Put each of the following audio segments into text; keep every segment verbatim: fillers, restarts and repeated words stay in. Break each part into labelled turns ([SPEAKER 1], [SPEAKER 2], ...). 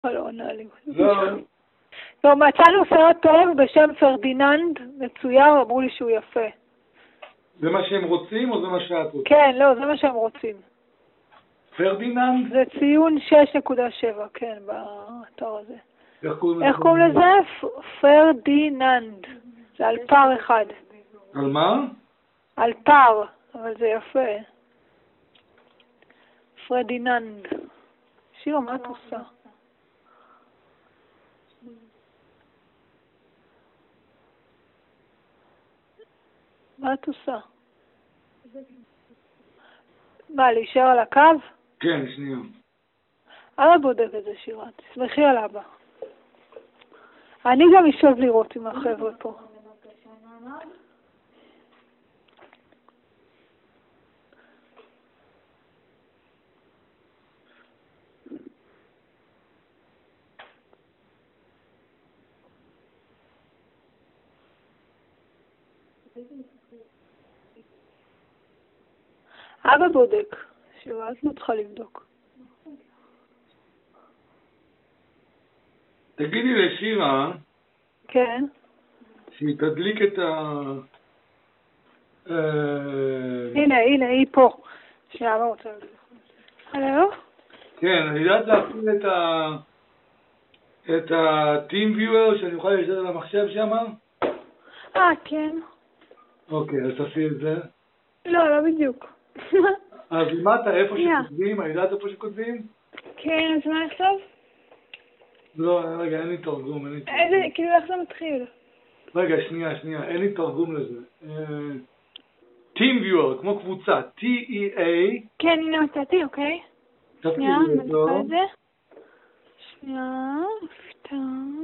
[SPEAKER 1] לא עונה לי.
[SPEAKER 2] לא.
[SPEAKER 1] לא, מצאנו סרט טוב בשם פרדיננד, מצויר, אמרו לי שהוא יפה.
[SPEAKER 2] זה מה שהם רוצים או זה מה שאת רוצה?
[SPEAKER 1] כן, לא, זה מה שהם רוצים.
[SPEAKER 2] פרדיננד?
[SPEAKER 1] זה ציון שש נקודה שבע, כן, באתר הזה.
[SPEAKER 2] איך קוראים
[SPEAKER 1] איך קוראים לזה? פרדיננד. זה על פר אחד.
[SPEAKER 2] על מה?
[SPEAKER 1] על פר, אבל זה יפה. פרדיננד. שירה, מה את עושה? מה את עושה? מה, להישאר על הקו?
[SPEAKER 2] כן, שנייה.
[SPEAKER 1] אבא בודק את זה, שירה. תסמכי על אבא. אני גם אשב לראות עם החבר'ה פה. אבא בודק. שירה, את לא צריכה לבדוק.
[SPEAKER 2] תגידי לשירה,
[SPEAKER 1] כן.
[SPEAKER 2] שהיא תדליק את ה...
[SPEAKER 1] הנה, הנה, היא פה. שנייה, מה רוצה להגיד? הלו?
[SPEAKER 2] כן, אני יודעת להפעיל את ה... את ה-Team Viewer שאני אוכל לשבת על המחשב שם?
[SPEAKER 1] אה, כן.
[SPEAKER 2] אוקיי, אז תעשי את זה.
[SPEAKER 1] לא, לא בדיוק.
[SPEAKER 2] אז למטה, איפה שכותבים? אני יודעת איפה שכותבים?
[SPEAKER 1] כן, אז מה לכתוב?
[SPEAKER 2] לא, רגע, אין לי תרגום, אין לי תרגום.
[SPEAKER 1] איזה, כאילו, איך זה מתחיל?
[SPEAKER 2] רגע, שנייה, שנייה, אין לי תרגום לזה. Team Viewer, כמו קבוצה, T-E-A.
[SPEAKER 1] כן, הנה מצאתי, אוקיי. שנייה, אני מנסה את זה. שנייה, הפתע.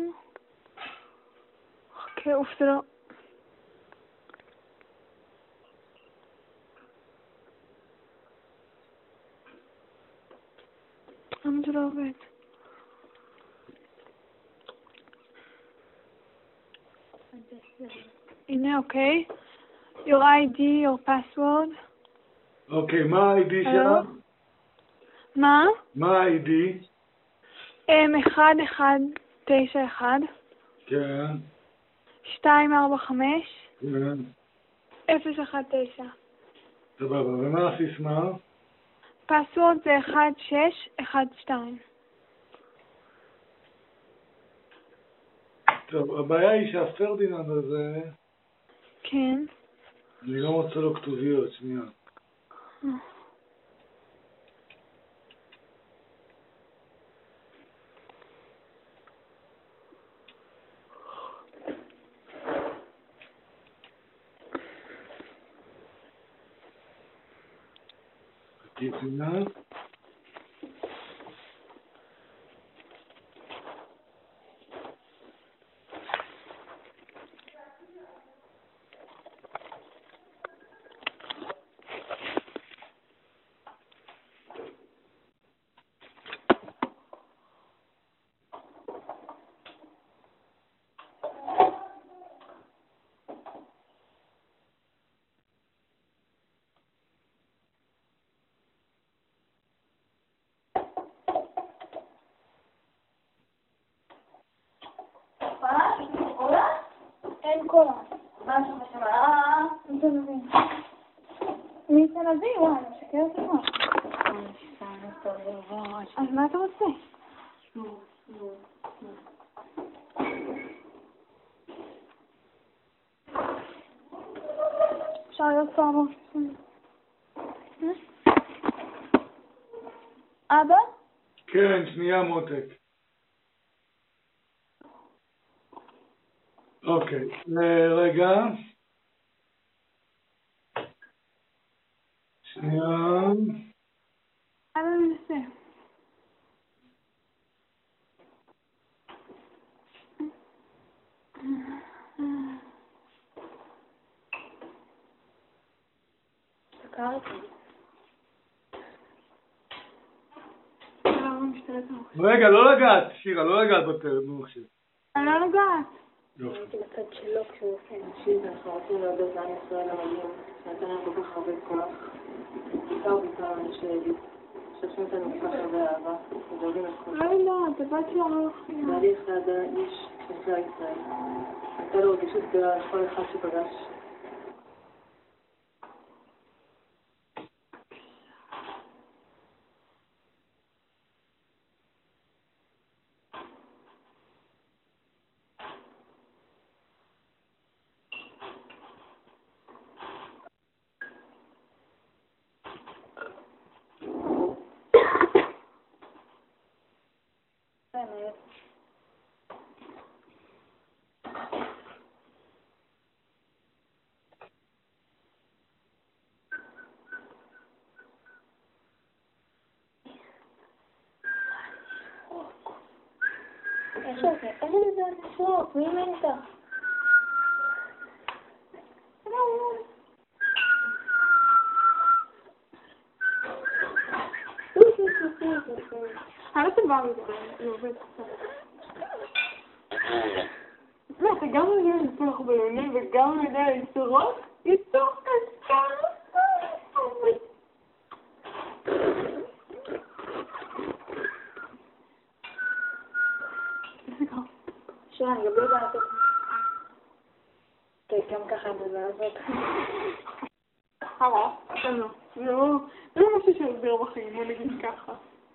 [SPEAKER 1] אוקיי, אוף, זה לא... למה זה לא עובד? הנה, אוקיי. Your איי די, your password.
[SPEAKER 2] אוקיי, מה ה-איי די שלך?
[SPEAKER 1] מה?
[SPEAKER 2] מה ה-איי די?
[SPEAKER 1] אחד אחד תשע אחד.
[SPEAKER 2] כן.
[SPEAKER 1] שתיים ארבע חמש.
[SPEAKER 2] כן.
[SPEAKER 1] אפס אחת תשע.
[SPEAKER 2] סבבה, ומה הסיסמה?
[SPEAKER 1] password זה אחד שש אחד שתיים.
[SPEAKER 2] טוב, הבעיה היא שהפרדיננד הזה...
[SPEAKER 1] כן.
[SPEAKER 2] אני לא מוצא לו כתוביות, שנייה. תתנה.
[SPEAKER 1] אין קולה. מה יש לך שמעה? מי זה נביא? מי זה נביא? וואי, אני משקרת לך. אז מה אתה רוצה? אפשר להיות פעם. אבא?
[SPEAKER 2] כן, שנייה מותק. אוקיי, רגע. שנייה.
[SPEAKER 1] אבא מנסה.
[SPEAKER 2] רגע, לא לגעת, שירה, לא לגעת במחשב.
[SPEAKER 1] אני לא נוגעת.
[SPEAKER 2] יופי.
[SPEAKER 3] הייתי בצד שלו כשהוא עושה אנשים ואנחנו רוצים להודות לעם ישראל המדהים שנתן להם כל כך הרבה כוח. בעיקר בעיקר לאנשי אלי שתשים אותנו כל כך הרבה אהבה, ודואגים לכל.
[SPEAKER 1] לא יודעת, הבת שלנו חיה.
[SPEAKER 3] בעלי אחד האיש נפלא ישראל. הייתה לו רגישות גדולה לכל אחד שפגש.
[SPEAKER 4] איך זה? איך זה נשרוק? מי מנתה?
[SPEAKER 1] אני טובה מזה, אני עובדת קצת. לא, אתה גם יודע לצלוח בלונים וגם יודע לצרוק? יצור קצר.
[SPEAKER 4] שואי, אני גם לא יודעת. כן, גם ככה אני לא יודעת.
[SPEAKER 1] חווה, אתה לא. זה לא משהו שעובר בחיים, בוא נגיד ככה.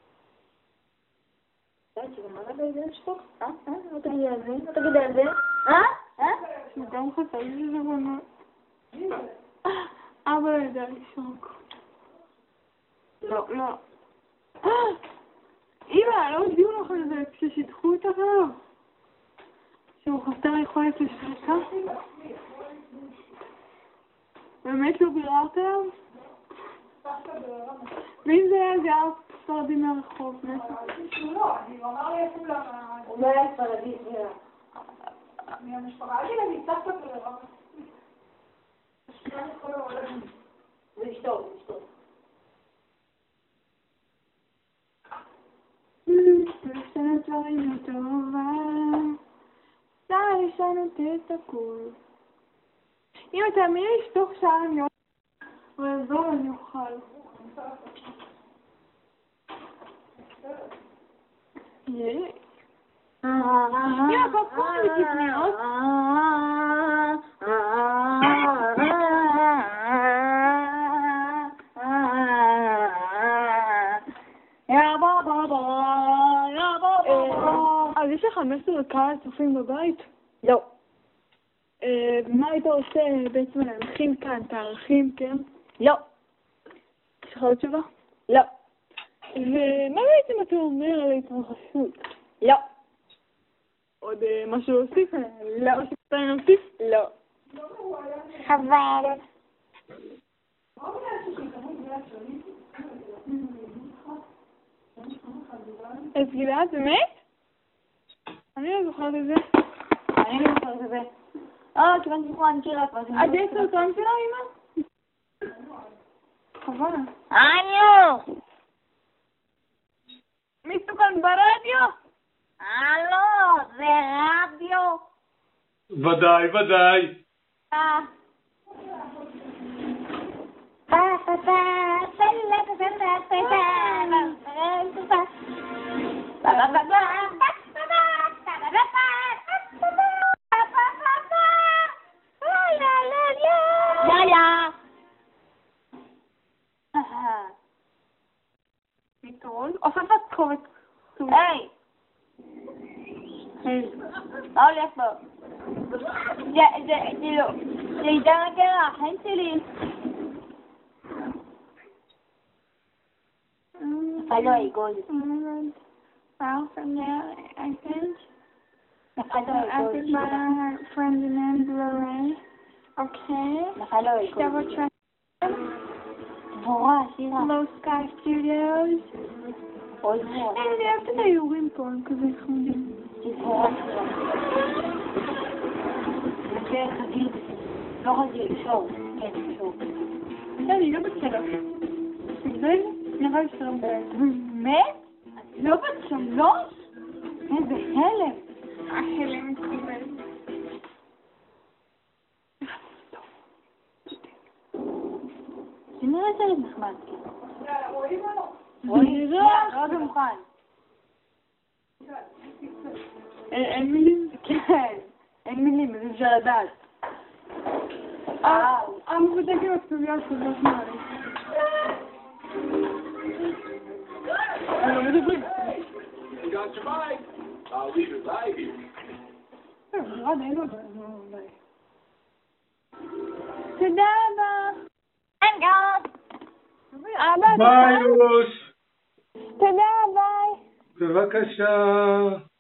[SPEAKER 4] שגם מה לא יודע לשפוק? אה? אה? לא תגידי על זה? לא תגידי על זה? אה? אה?
[SPEAKER 1] שהוא גם חצה לי שזה בנות. אבא לא יודע לשרוק. לא, לא. אמא, לא הודיעו לך על זה כששיתחו את הרב. שהוא חסר יכולת לשריקה? באמת לא ביררת עליו? ואם זה היה גר ספרדי מהרחוב, נטו?
[SPEAKER 5] לא, אני אמר לי איפה למה...
[SPEAKER 4] הוא לא היה ספרדי, סבירה.
[SPEAKER 5] מהמשפחה, אל תגיד, אני סבתא בררה.
[SPEAKER 4] זה אשתו, זה אשתו.
[SPEAKER 1] לשנות דברים לטובה, אפשר לשנות את הכל. אם תאמין לי שתוך שעה אני אוכל, ועזור אני אוכל. יאי. יאללה, כל פעם לי תפניות. יא בבא, יא בבא. אז יש לך מסר לקהל הצופים בבית?
[SPEAKER 4] לא.
[SPEAKER 1] מה היית עושה בעצם להנחיל כאן את הערכים, כן?
[SPEAKER 4] לא.
[SPEAKER 1] יש לך עוד תשובה?
[SPEAKER 4] לא.
[SPEAKER 1] ומה בעצם אתה אומר על ההתרחשות?
[SPEAKER 4] לא.
[SPEAKER 1] עוד משהו להוסיף? לא. משהו קטן להוסיף?
[SPEAKER 4] לא. חבל.
[SPEAKER 1] אז גלעד, באמת? אני לא זוכרת את זה.
[SPEAKER 4] אני לא זוכרת את זה. אה, כיוון שכמו אני מכירה כבר.
[SPEAKER 1] אז יש סרטון שלה, אמא? חבל.
[SPEAKER 4] הלו!
[SPEAKER 1] מישהו כאן ברדיו?
[SPEAKER 4] הלו, זה רדיו.
[SPEAKER 2] ודאי, ודאי.
[SPEAKER 4] אה. פה פה פה, סלה פה פה פה פה פה פה פה
[SPEAKER 1] פתרון? הופפת קובץ.
[SPEAKER 4] היי! מה הולך פה? זה, זה, זה לא. זה עידן הגר האחים שלי. נפל לו העיגול.
[SPEAKER 1] Well, from there, I think.
[SPEAKER 4] נפל לו
[SPEAKER 1] I
[SPEAKER 4] העיגול.
[SPEAKER 1] think my friend's name is Lorraine. Okay.
[SPEAKER 4] נפל לו העיגול.
[SPEAKER 1] Double check.
[SPEAKER 4] דבורה, שירה.
[SPEAKER 1] Low Sky Studios.
[SPEAKER 4] אוי דבורה.
[SPEAKER 1] אני אוהבת את האיורים פה, הם כזה חמודים.
[SPEAKER 4] דבורה, שירה. זה רגיל. לא רגיל, שור. כן, שור.
[SPEAKER 1] אני לא בסדר. בגלל נראה לי שלום.
[SPEAKER 4] באמת? את לא בת שלוש? איזה הלם.
[SPEAKER 1] ההלם מתקבל.
[SPEAKER 4] זה נראה סרט נחמד.
[SPEAKER 5] רואים או לא?
[SPEAKER 3] רועי, לא זה מוכן.
[SPEAKER 1] אין מילים? כן. אין מילים, אז אפשר לדעת. המחוזקים הכתוביות כתובות מעלי. לא מדברים. נראה די לא ביי. תודה רבה.
[SPEAKER 4] אין גאות.
[SPEAKER 1] אבא,
[SPEAKER 2] ביי, רוש.
[SPEAKER 1] תודה, ביי.
[SPEAKER 2] בבקשה.